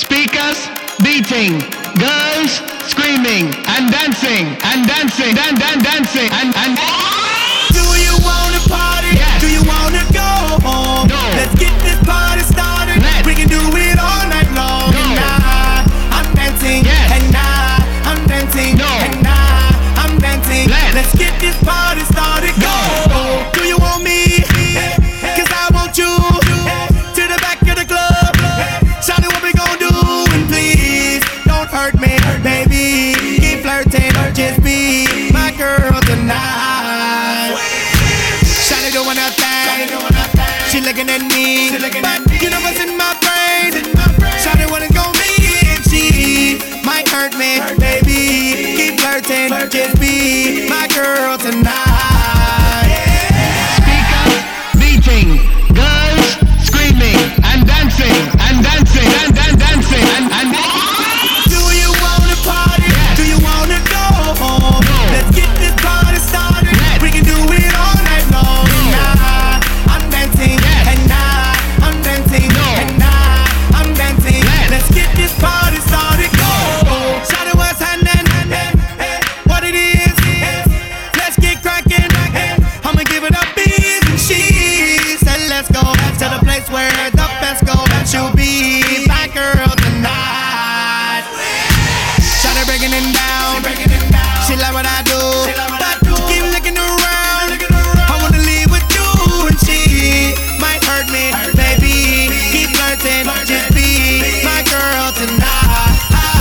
Speakers beating, girls screaming and dancing and dancing and dancing and. Do you wanna party? Yes. Do you wanna go home? No. Let's get this party started. Let's. We can do it all night long. No. And nah, I'm dancing. Yes. And nah, I'm dancing. No. And nah, I'm dancing. Let's. Get this party started. Go. Do you want me? 'Cause I want you. To the back of the club. Shout it, what we gon' do? And please don't hurt me, baby. Keep flirting, just be my girl tonight. Shout it, doing her thing. She looking at me, but you know what's in my brain. Shout it, what it's gon' be, and she might hurt me, baby. Keep flirting, just be my girl tonight. Speakers beating, girls screaming and dancing and dancing and dancing and. Do you wanna party? Yes. Do you wanna go home? No. Let's get this party started. Let's. We can do it all night long. No. Nah, I'm dancing. Yes. And nah, I'm dancing. No. And nah, I'm dancing. Let's. Let's get this party started. Go. Shout it, what's happening? What it is? Let's get cracking. I'ma give it up, bees and she said, let's go to the place where the best go. She'll be my girl tonight. Shout her breaking it down. She like what I do. But keep looking around. I wanna leave with you, and she might hurt me, baby. Keep flirting, just be my girl tonight.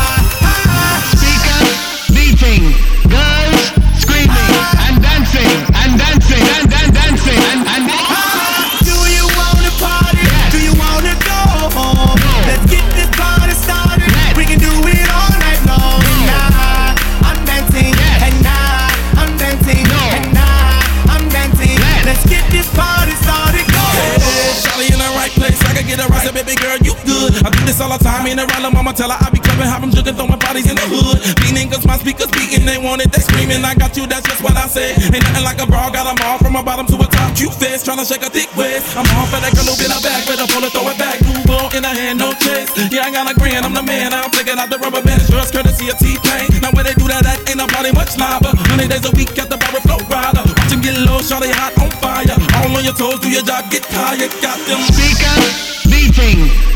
Speakers beating, girls screaming and dancing and dancing and dancing and. Do you wanna party? Yes. Do you wanna go home? No. Let's get this party started. Let's. We can do it all night long. And nah, I'm dancing. Yes. And nah, I'm dancing. No. And nah, I'm dancing. Let's. Let's get this party started. Go. Charlie in the right place, I can get a rise, baby girl, you good. I do this all the time, in around the mama tell her I be clubbing, have them jugging, throwing bodies in the hood. Beating cause my speakers beating, they want it, they screaming, I got you, that's just what I say. Ain't nothing like a bra, got them all from a bottom to a top, cute face, tryna shake a thick waist. I'm off at that girl who been a back, better pull it, throw it back, blue ball in her hand, no chase. Yeah, I got a grand, I'm the man, I'm taking out the rubber band, yours courtesy of T-Pain. Now when they do that, ain't nobody much lava. 100 days a week at the bar with Flow Rider. Watch them get low, shawty hot on fire. All on your toes, do your job, get tired, got them. Speakers beating,